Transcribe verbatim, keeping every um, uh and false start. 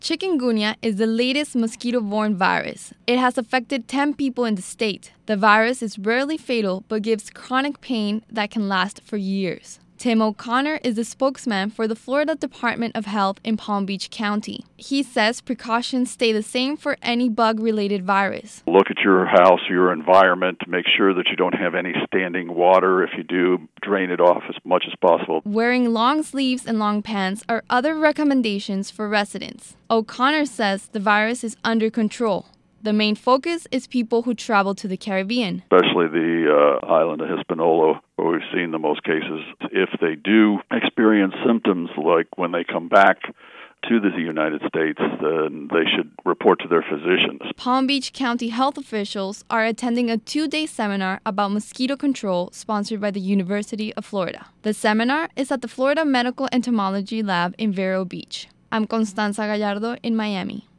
Chikungunya is the latest mosquito-borne virus. It has affected ten people in the state. The virus is rarely fatal but gives chronic pain that can last for years. Tim O'Connor is the spokesman for the Florida Department of Health in Palm Beach County. He says precautions stay the same for any bug-related virus. Look at your house, your environment, to make sure that you don't have any standing water. If you do, drain it off as much as possible. Wearing long sleeves and long pants are other recommendations for residents. O'Connor says the virus is under control. The main focus is people who travel to the Caribbean. Especially the uh, island of Hispaniola, where we've seen the most cases. If they do experience symptoms like when they come back to the United States, then they should report to their physicians. Palm Beach County health officials are attending a two-day seminar about mosquito control sponsored by the University of Florida. The seminar is at the Florida Medical Entomology Lab in Vero Beach. I'm Constanza Gallardo in Miami.